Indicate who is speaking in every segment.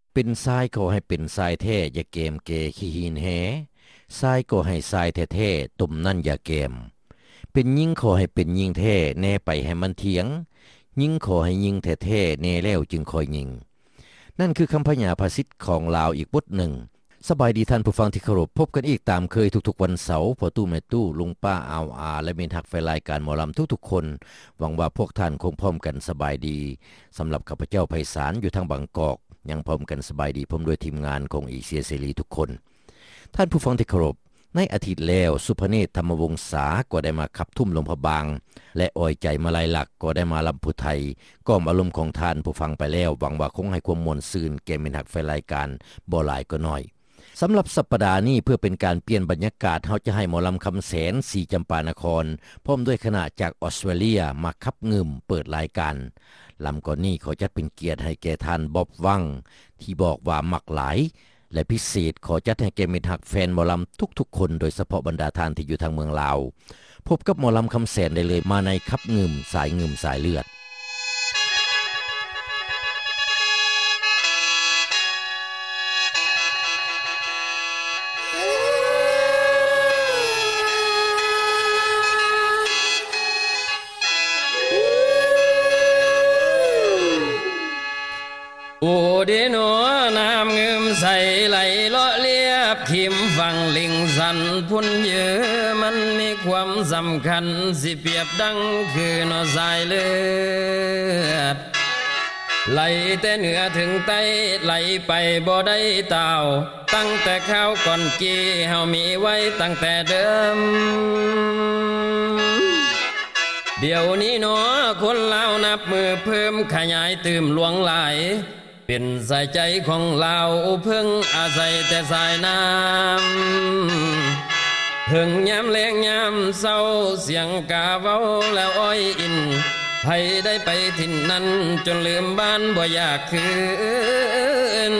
Speaker 1: เป็นทรายก็ให้เป็นทรายแท้อย่าเกมเกขี้หินแหทรายก็ให้ทรายแท้ๆตุ่มนั่นอย่าเกมเป็นยิ่งขอให้เป็นยิ่งแท้แน่ไปให้มันเถียงยิ่งขอให้ยิ่งแท้ๆแน่แล้วจึงคอยยิ่งนั่นคือคำพยาภาษิตของลาวอีกบทหนึ่งสบายดีท่านผู้ฟังที่เคารพพบกันอีกตามเคยทุกๆวันเสาร์พ่อตู้แม่ตู้ลุงป้าอาวอาและเมนทักแฟนรายการหมอลำทุกๆคนหวังว่าพวกท่านคงพร้อมกันสบายดีสำหรับข้าพเจ้าไพศาลอยู่ทางบางกอกยังพร้อมกันสบายดีพร้อมด้วยทีมงานของอีเสียเสรีทุกคนท่านผู้ฟังที่เคารพในอาทิตย์แล้วสุพเนศธรรมวงศาก็ได้มาขับทุ่มลมพบางและอ้อยใจมาลายหลักก็ได้มาลำพุไทยก็อารมณ์ของท่านผู้ฟังไปแล้วหวังว่าคงให้ความมวลซื่นแก่เมนทักแฟนรายการบ่หลายก็น้อยสำหรับสัปดาห์นี้เพื่อเป็นการเปลี่ยนบรรยากาศเฮาจะให้หมอลำคำแสนสีจำปานครพร้อมด้วยคณะจากออสเตรเลียมาขับงึมเปิดรายการลำก่อนนี้ขอจัดเป็นเกียรติให้แก่ท่านบ๊อบวังที่บอกว่ามักหลายและพิเศษขอจัดให้แก่มิตรฮักแฟนหมอลำทุกๆคนโดยเฉพาะบรรดาท่านที่อยู่ทางเมืองลาวพบกับหมอลำคำแสนได้เลยมาในขับงึมสายเลือด
Speaker 2: โอเดโนน้ำเงิมใสไหลเลาะเลียบขิมฝั่งลิงสันพุ่นเยอะมันมีความสำคัญสิเปรียบดังคือนอสายเลือดไหลแต่เหนือถึงใต้ไหลไปบ่ได้เต่าตั้งแต่ข้าวก่อนกี้เฮามีไว้ตั้งแต่เดิมเดี๋ยวนี้หนอคนลาวนับมือเพิ่มขยายตื่มหลวงหลายเป็นสายใจของเราเพิ่งอาศัยแต่สายน้ำเพิ่งยามแลงยามเศร้าเสียงกาเว้าแล้วอ้อยอินไผได้ไปถิ่นนั้นจนลืมบ้านบ่อยากคืน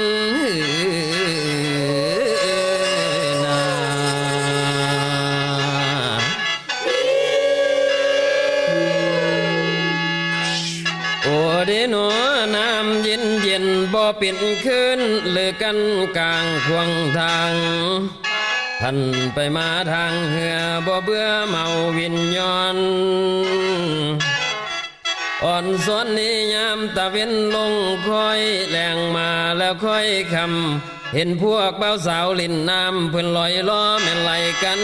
Speaker 2: โอเดโนน้ำเย็นเย็นบ่เป็นคืนเลือกันกลางควงทางท่านไปมาทางเหือบ่เบื่อเมาวิญญาณอ่อนสวนนี้ยามตะเว้นลงค่อยแรงมาแล้วค่อยคำเห็นพวกเบาสาวลิ่นน้ำเพิ่นลอยล้อแม่นไหลกัน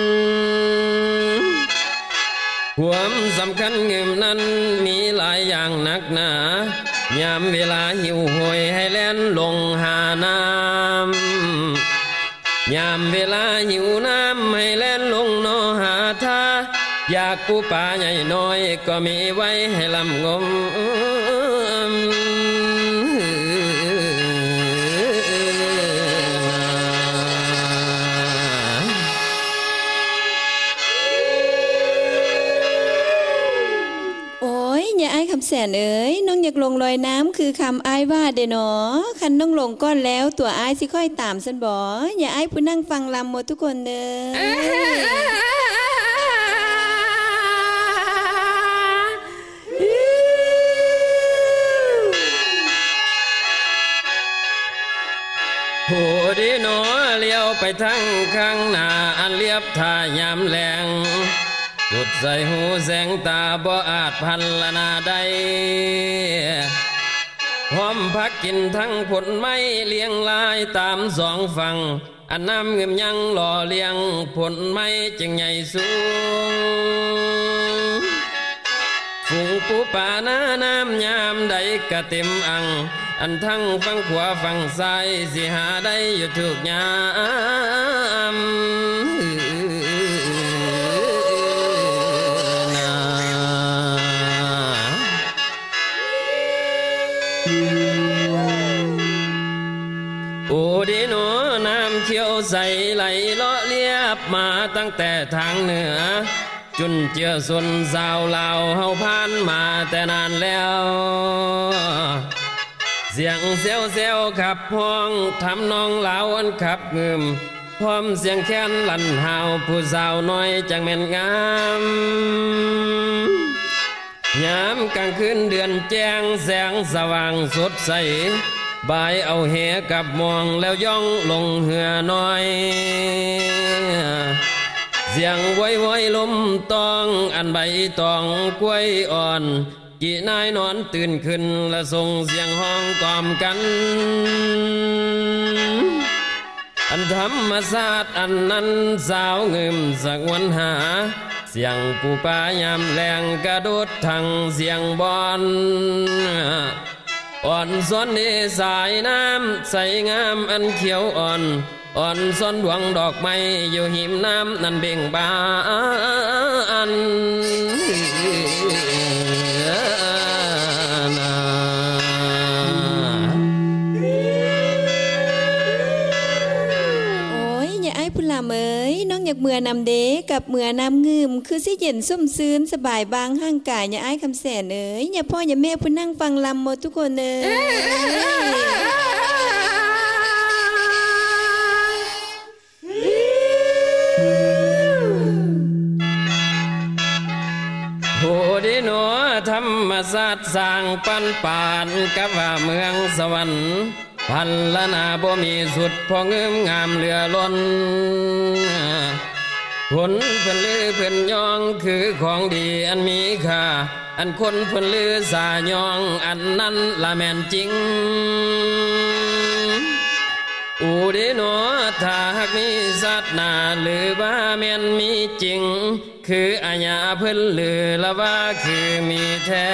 Speaker 2: ความสำคัญเงิมนั้นมีหลายอย่างนักหนายามเวลาหิวโหยให้แล่นลงหาน้ำยามเวลาหิวน้ำให้แล่นลงนอหาท่าอยากปูปลาใหญ่น้อยก็มีไว้ให้ลำงม
Speaker 3: อย่าอ้ายคำแสนเอ๋ยน้องอยากลงลอยน้ำคือคำอ้ายว่าเด้อหนอคันน้องลงก้อนแล้วตัวอ้ายสิค่อยตามซันบ่อย่าอ้ายผู้นั่งฟังลำหมดทุกคนเด้อ
Speaker 2: โหดีหนอเลี้ยวไปทั้งข้างหน้าอันเลียบท่ายามแลงสุดใส่หูแสงตาบ่อาจพันละนาใดพร้อมพักกินทั้งผลไม้เลี้ยงลายตามสองฝั่งอันน้ำเงิมยังหล่อเลี้ยงผลไม้จึงใหญ่สูงฝูงปูป่าหน้าน้ำยามใดกะเต็มอังอันทั้งฝั่งขวาฝั่งซ้ายสิหาได้อยู่ทุกยามโอเดโนน้ำเขียวใสไหลเลาะเลียบมาตั้งแต่ทางเหนือจนเจือส่วนสาวลาวเฮาผ่านมาแต่นานแล้วเสียงเซลเซลขับพ้องทำน้องลาวอันขับเงิมพร้อมเสียงแค้นลั่นหาวผู้สาวน้อยจังแม่นงามยามกลางคืนเดือนแจ้งแสงสว่างสดใสบายเอาเหกับมองแล้วย่องลงเหือน้อยเสียงไว้ลมตองอันใบตองกล้วยอ่อนกี่นายนอนตื่นขึ้นและส่งเสียงห้องกล่อมกันอันธรรมศาสตร์อันนั้นสาวเงิมสักวันหาเสียงปูปายามแรงกระโดดทางเสียงบอนอ่อนซ้อนในสายน้ำใสงามอันเขียวอ่อนอ่อนซ้อนดวงดอกไม้อยู่หิมน้ำนั้นเบ่งบาน
Speaker 3: พุ่นล่ะเอ๋ยน้องอยากเมื่อนำเดกับเมื่อนำงืมคือสิเย็นส้มซื่นสบายบางห่างกายอย่าอ้ายคำแสนเอ๋ยอย่าพ่ออย่าแม่ผู้นั่งฟังลำหมดทุกคนเอ๋
Speaker 2: ยโหดิโนธรรมศาสตร์สร้างปันป่านกับว่าเมืองสวรรค์พันละนาบ่มีสุดพอเงืมงามเหลือล้นผลเพิ่นลือเพิ่นยองคือของดีอันมีค่าอันคนเพิ่นลือสายองอันนั้นละแม่นจริงอูดิโนถ้าหากมีสัตว์นาหรือว่าแม่นมีจริงคืออาญาเพิ่นลือละว่าคือมีแท้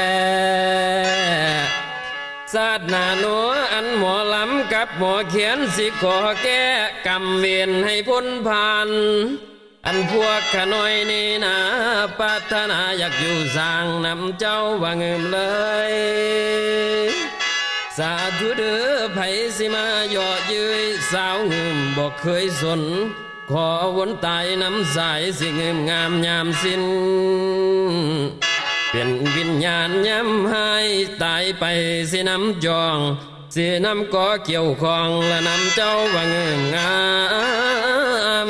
Speaker 2: ศาสนาโนอันหมอลำกับหมอเขียนสิขอแก้กรรมเวรให้พ้นผ่านอันพวกขน้อยนี่นะปรารถนาอยากอยู่สร้างนำเจ้าว่าเงิมเลยสาธุเด้อไผสิมาย่อเย้ยสาวเงิมบอกเคยสนขอวนตายน้ำสายสิเงิมงามยามสิ้นเป็นวิญญาณย้ำให้ตายไปสิน้ำจองสิน้ำก่อเกี่ยวของและน้ำเจ้าว่าเงินงาม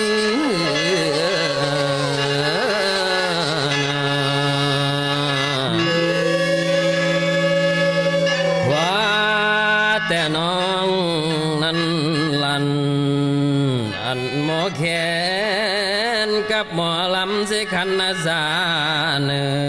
Speaker 2: ว่าแต่น้องนั้นลันอันหมอแขนกับหมอลำสิขันนาสาเน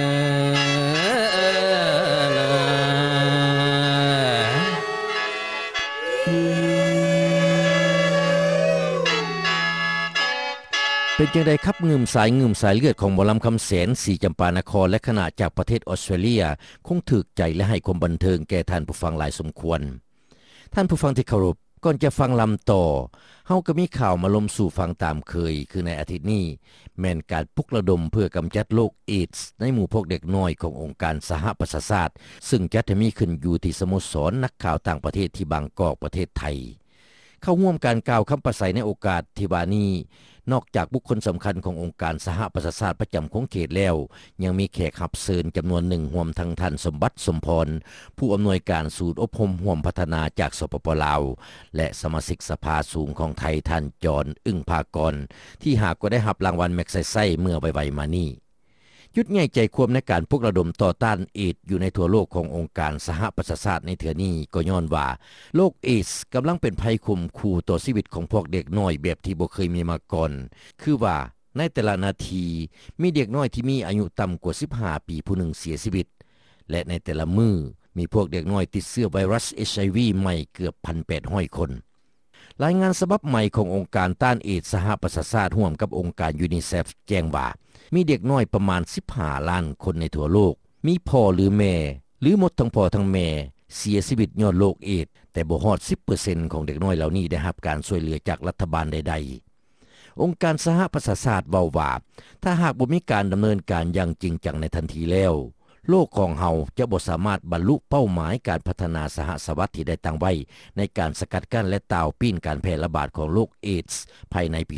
Speaker 1: เป็นจังได๋ครับงืมสายเลือดของหมอลำคำแสนสีจำปานครและคณะจากประเทศออสเตรเลียคงถึกใจและให้ความบันเทิงแก่ท่านผู้ฟังหลายสมควรท่านผู้ฟังที่เคารพก่อนจะฟังลำต่อเฮาก็มีข่าวมาลมสู่ฟังตามเคยคือในอาทิตย์นี้แม่นการปลุกระดมเพื่อกำจัดโรคเอดส์ในหมู่พวกเด็กน้อยขององค์การสหประชาชาติซึ่งจัดให้มีขึ้นอยู่ที่สโมสรนักข่าวต่างประเทศที่บางกอกประเทศไทยเข้าร่วมการกล่าวคำปราศัยในโอกาสที่ว่านี้นอกจากบุคคลสำคัญขององค์การสหประชาชาติประจำของเขตแล้วยังมีแขกรับเชิญจำนวนหนึ่งรวมทั้งท่านสมบัติสมพรผู้อำนวยการศูนย์อบรมร่วมพัฒนาจากสปป.ลาวและสมาชิกสภาสูงของไทยท่านจรอึ้งภากรที่หากก็ได้รับรางวัลแม็กไซไซเมื่อไวๆมานี้ยุดใหญ่ใจความในการปลุกระดมต่อต้านเอดส์อยู่ในทั่วโลกขององค์การสหประชาชาติในเทื่อนี้ก็ย้อนว่าโรคเอดส์กำลังเป็นภัยคุมคู่ต่อชีวิตของพวกเด็กน้อยแบบที่บ่เคยมีมาก่อนคือว่าในแต่ละนาทีมีเด็กน้อยที่มีอายุต่ำกว่า15ปีผู้หนึ่งเสียชีวิตและในแต่ละมื้อมีพวกเด็กน้อยติดเชื้อไวรัส HIV ใหม่เกือบ 1,800 คนรายงานฉบับใหม่ขององค์การต้านเอดส์สหประชาชาติร่วมกับองค์การยูนิเซฟแจ้งว่ามีเด็กน้อยประมาณ15ล้านคนในทั่วโลกมีพ่อหรือแม่หรือหมดทั้งพ่อทั้งแม่เสียชีวิตย้อนโรคเอดส์แต่บ่ฮอด 10% ของเด็กน้อยเหล่านี้ได้รับการช่วยเหลือจากรัฐบาลใดๆองค์การสหประชาชาติเว้าว่าถ้าหากบ่มีการดำเนินการอย่างจริงจังในทันทีแล้วโลกของเฮาจะบ่สามารถบรรลุเป้าหมายการพัฒนาสหสวัสดิ์ที่ได้ตั้งไว้ในการสกัดกั้นและต้าวปี้นการแพร่ระบาดของโรคเอดส์ภายในปี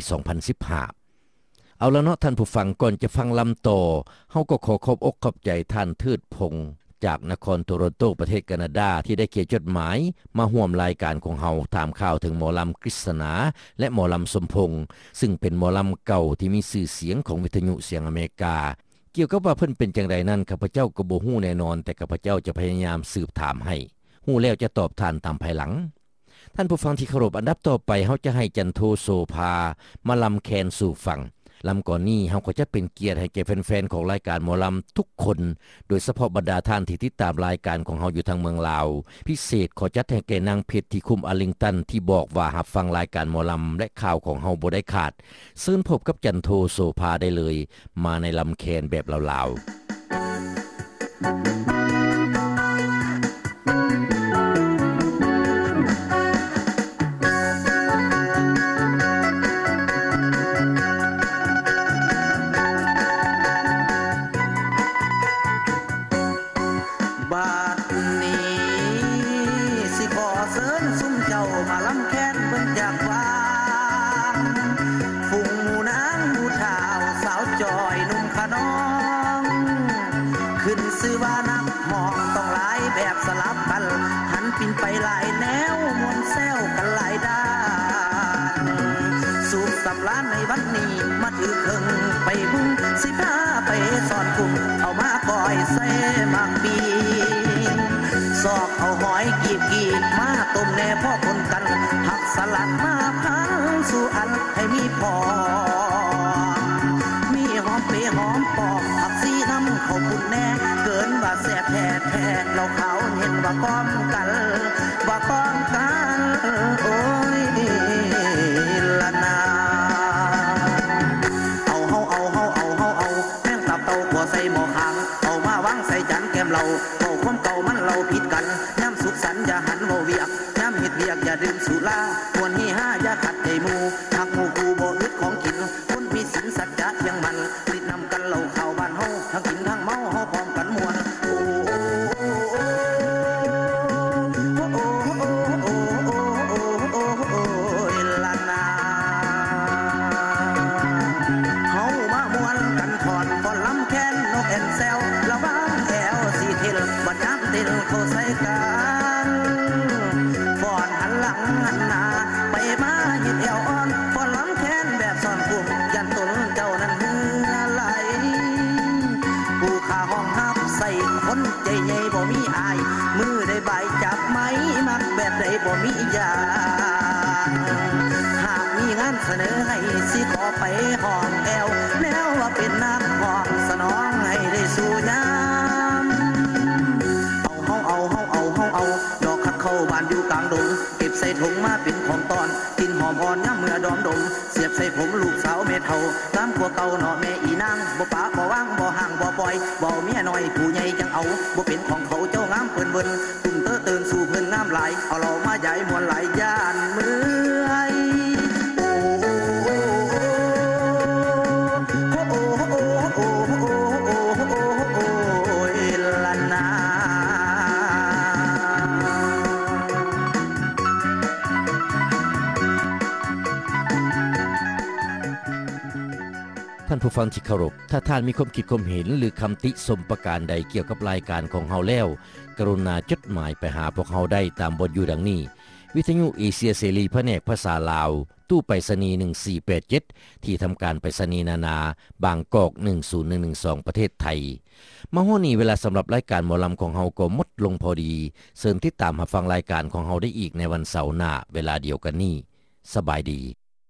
Speaker 1: 2015เอาละเนาะท่านผู้ฟังก่อนจะฟังลำต่อเฮาก็ขอขอบอกขอบใจท่านทืดพงษ์จากนครโตรอนโตประเทศแคนาดาที่ได้เขียนจดหมายมาร่วมรายการของเฮาถามข่าวถึงหมอลำกฤษณาและหมอลำสมพงษ์ซึ่งเป็นหมอลำเก่าที่มีชื่อเสียงของวิทยุเสียงอเมริกาเกี่ยวกับว่าเพิ่นเป็นจังไดนั้นข้าพเจ้าก็บ่ฮู้แน่นอนแต่ข้าพเจ้าจะพยายามสืบถามให้ฮู้แล้วจะตอบทานตามภายหลังท่านผู้ฟังที่เคารพอันดับต่อไปเฮาจะให้จันโทโซภามาลำแคนสู่ฟังลำก่อนนี้เฮาก็จะเป็นเกียรติให้แก่แฟนๆของรายการหมอลำทุกคนโดยเฉพาะบรรดาท่านที่ติดตามรายการของเฮาอยู่ทางเมืองลาวพิเศษขอจัดให้แก่นางเพชรที่คุมอาริงตันที่บอกว่ารับฟังรายการหมอลำและข่าวของเฮาบ่ได้ขาดเชิญพบกับจันโทโซภาได้เลยมาในลำแคนแบบลาวๆ
Speaker 4: ปินไปหลายแนวมวนแซวกันหลายด้านสูบสำล้านในวันนี้มาถือเครื่องไปบุ้งสิพาไปสอนกุ้งเอามาก่อยใส่หมากปีซอกเอาหอยกีบมาต้มแน่พ่อคนกันผักสลัดมาพันสู่อันให้มีพอมีหอมเปรหอมปอกผักซีน้ำเขาปุ่นแน่เกินว่าแซ่บแท้เราเขาเห็นว่าก้อมกันว่าก้อมกันโอ้ยละนาเอาแม่งตับเตาขัวใส่หม้อขางเอามาวางใส่จานแก้มเราเอาความเก่ามันเราผิดกันย้ำสุขสันต์อย่าหันโมเวียกย้ำเห็ดเวียกอย่าดื่มสุราควรที่ห้าอย่าขัดใจมูหักหมูกูบ่อึดของกินคนมีศีลสัจจะยังมันติดนำกันเราเข้าบ้านเฮาทั้งกินทั้งเมาเฮาพร้อมกันมวนเขาใส่กันฟอนหันหลังหันหน้าไปมาหิดเอวอ่อนฟอนล้ำแค้นแบบซ่อนปุ่มยันตนเจ้านั้นเหือไหลผู้ขาห้องหับใส่คนใจใหญ่บ่มีอายมือได้ใบจับไม้มักแบบใดบ่มียาหากมีงานเสนอให้สิขอไปห้องแอวแล้วว่าเป็นนักห้องสนองให้ได้สู่ยามเอาดอกขัดเข้าบานอยู่กลางดงเก็บใส่ถุงมาเป็นของตอนกินหอมอ่อนย่ำเมื่อดอมดมเสียบใส่ผมลูกสาวเมเท่าตามกว่าเก่าเนาะแม่อีนางบ่ปากบ่ว่างบ่ห่างบ่ปล่อยบ่เมียน้อยผู้ใหญ่จังเอาบ่เป็นของเขาเจ้างามเปิ้นเบิ่นตุ้มเตอเตือนสู่เพิ่นงามหลายเอาเรามาใหญ่มวลหลายย่านเมื่อย
Speaker 1: ท่านผู้ฟังที่เคารพถ้าท่านมีความคิดความเห็นหรือคำติชมประการใดเกี่ยวกับรายการของเฮาแล้วกรุณาจดหมายไปหาพวกเฮาได้ตามบทอยู่ดังนี้วิทยุเอเชียเสรีแผนกภาษาลาวตู้ไปรษณีย์1487ที่ทำการไปรษณีย์นานาบางกอก10112ประเทศไทยมาฮอดนี้เวลาสำหรับรายการหมอลำของเฮาก็หมดลงพอดีเชิญติดตามรับฟังรายการของเฮาได้อีกในวันเสาร์หน้าเวลาเดียวกันนี้สบายดี